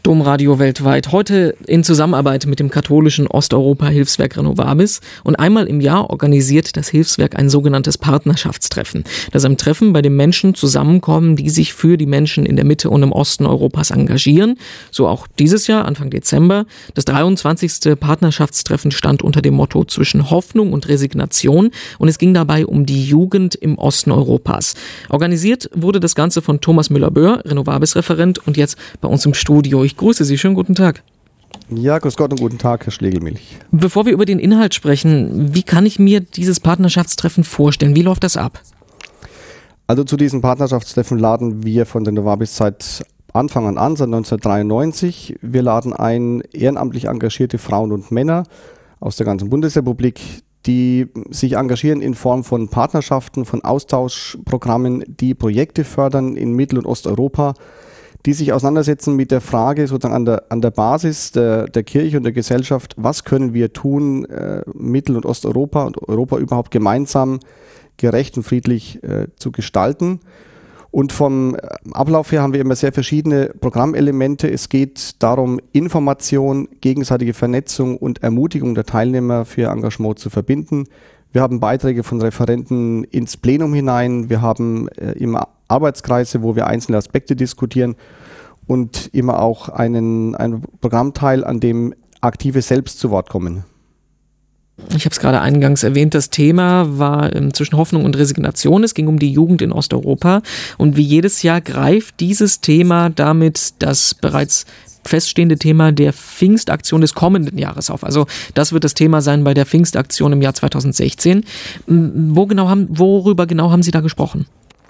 Domradio weltweit, heute in Zusammenarbeit mit dem katholischen Osteuropa-Hilfswerk Renovabis, und einmal im Jahr organisiert das Hilfswerk ein sogenanntes Partnerschaftstreffen. Das ist ein Treffen, bei dem Menschen zusammenkommen, die sich für die Menschen in der Mitte und im Osten Europas engagieren. So auch dieses Jahr, Anfang Dezember. Das 23. Partnerschaftstreffen stand unter dem Motto „Zwischen Hoffnung und Resignation", und es ging dabei um die Jugend im Osten Europas. Organisiert wurde das Ganze von Thomas Müller-Böhr, Renovabis-Referent, und jetzt bei uns im Studio. Ich grüße Sie, schönen guten Tag. Ja, grüß Gott und guten Tag, Herr Schlegelmilch. Bevor wir über den Inhalt sprechen, wie kann ich mir dieses Partnerschaftstreffen vorstellen? Wie läuft das ab? Also zu diesem Partnerschaftstreffen laden wir von der Renovabis seit Anfang an, seit 1993. Wir laden ein ehrenamtlich engagierte Frauen und Männer aus der ganzen Bundesrepublik, die sich engagieren in Form von Partnerschaften, von Austauschprogrammen, die Projekte fördern in Mittel- und Osteuropa, die sich auseinandersetzen mit der Frage sozusagen an der Basis der Kirche und der Gesellschaft: Was können wir tun, Mittel- und Osteuropa und Europa überhaupt gemeinsam gerecht und friedlich zu gestalten? Und vom Ablauf her haben wir immer sehr verschiedene Programmelemente. Es geht darum, Information, gegenseitige Vernetzung und Ermutigung der Teilnehmer für Engagement zu verbinden. Wir haben Beiträge von Referenten ins Plenum hinein. Wir haben immer Arbeitskreise, wo wir einzelne Aspekte diskutieren, und immer auch einen Programmteil, an dem Aktive selbst zu Wort kommen. Ich habe es gerade eingangs erwähnt, das Thema war zwischen Hoffnung und Resignation. Es ging um die Jugend in Osteuropa, und wie jedes Jahr greift dieses Thema damit das bereits feststehende Thema der Pfingstaktion des kommenden Jahres auf. Also das wird das Thema sein bei der Pfingstaktion im Jahr 2016. Worüber genau haben Sie da gesprochen?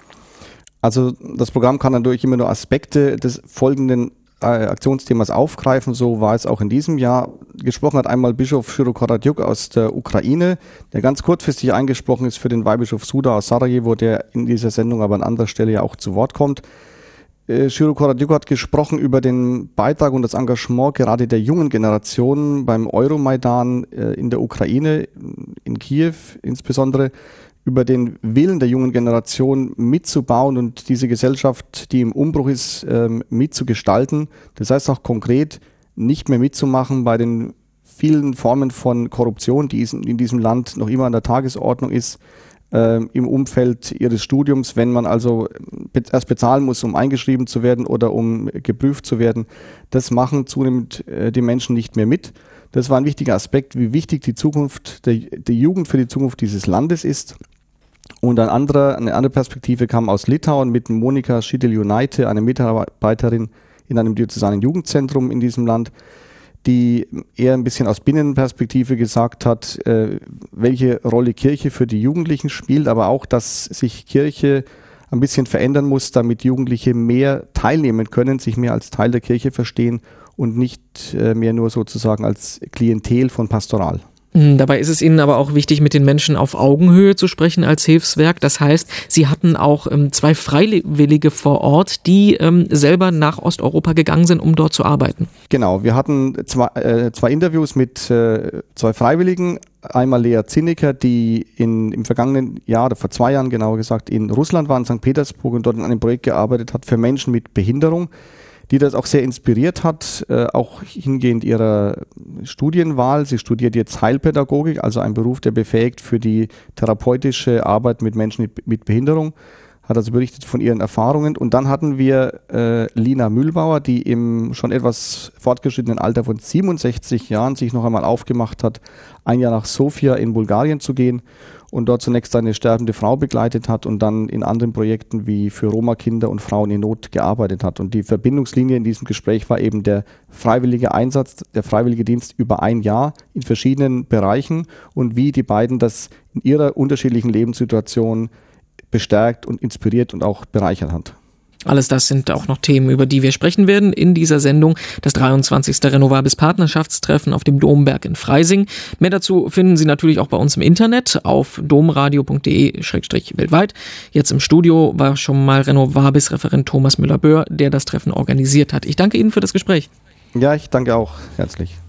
Also das Programm kann natürlich immer nur Aspekte des folgenden Aktionsthemas aufgreifen. So war es auch in diesem Jahr. Gesprochen hat einmal Bischof Ciro Karadziuk aus der Ukraine, der ganz kurzfristig eingesprochen ist für den Weihbischof Suda aus Sarajevo, der in dieser Sendung aber an anderer Stelle ja auch zu Wort kommt. Ciro Karadziuk hat gesprochen über den Beitrag und das Engagement gerade der jungen Generation beim Euromaidan in der Ukraine, in Kiew insbesondere, über den Willen der jungen Generation mitzubauen und diese Gesellschaft, die im Umbruch ist, mitzugestalten. Das heißt auch konkret, nicht mehr mitzumachen bei den vielen Formen von Korruption, die in diesem Land noch immer an der Tagesordnung ist, im Umfeld ihres Studiums, wenn man also erst bezahlen muss, um eingeschrieben zu werden oder um geprüft zu werden. Das machen zunehmend die Menschen nicht mehr mit. Das war ein wichtiger Aspekt, wie wichtig die Zukunft der Jugend für die Zukunft dieses Landes ist. Und eine andere Perspektive kam aus Litauen mit Monika Šideliūnaitė, eine Mitarbeiterin in einem diözesanen Jugendzentrum in diesem Land, die eher ein bisschen aus Binnenperspektive gesagt hat, welche Rolle Kirche für die Jugendlichen spielt, aber auch, dass sich Kirche ein bisschen verändern muss, damit Jugendliche mehr teilnehmen können, sich mehr als Teil der Kirche verstehen und nicht mehr nur sozusagen als Klientel von Pastoral. Dabei ist es Ihnen aber auch wichtig, mit den Menschen auf Augenhöhe zu sprechen als Hilfswerk. Das heißt, Sie hatten auch 2 Freiwillige vor Ort, die selber nach Osteuropa gegangen sind, um dort zu arbeiten. Genau, wir hatten zwei Interviews mit 2 Freiwilligen. Einmal Lea Zinnecker, die im vergangenen Jahr, oder vor 2 Jahren genauer gesagt, in Russland war, in St. Petersburg, und dort in einem Projekt gearbeitet hat für Menschen mit Behinderung, die das auch sehr inspiriert hat, auch hingehend ihrer Studienwahl. Sie studiert jetzt Heilpädagogik, also ein Beruf, der befähigt für die therapeutische Arbeit mit Menschen mit Behinderung. Hat also berichtet von ihren Erfahrungen. Und dann hatten wir Lina Mühlbauer, die im schon etwas fortgeschrittenen Alter von 67 Jahren sich noch einmal aufgemacht hat, ein Jahr nach Sofia in Bulgarien zu gehen und dort zunächst eine sterbende Frau begleitet hat und dann in anderen Projekten wie für Roma-Kinder und Frauen in Not gearbeitet hat. Und die Verbindungslinie in diesem Gespräch war eben der freiwillige Einsatz, der freiwillige Dienst über ein Jahr in verschiedenen Bereichen und wie die beiden das in ihrer unterschiedlichen Lebenssituation bestärkt und inspiriert und auch bereichert hat. Alles das sind auch noch Themen, über die wir sprechen werden in dieser Sendung. Das 23. Renovabis Partnerschaftstreffen auf dem Domberg in Freising. Mehr dazu finden Sie natürlich auch bei uns im Internet auf domradio.de/weltweit. Jetzt im Studio war schon mal Renovabis-Referent Thomas Müller-Böhr, der das Treffen organisiert hat. Ich danke Ihnen für das Gespräch. Ja, ich danke auch herzlich.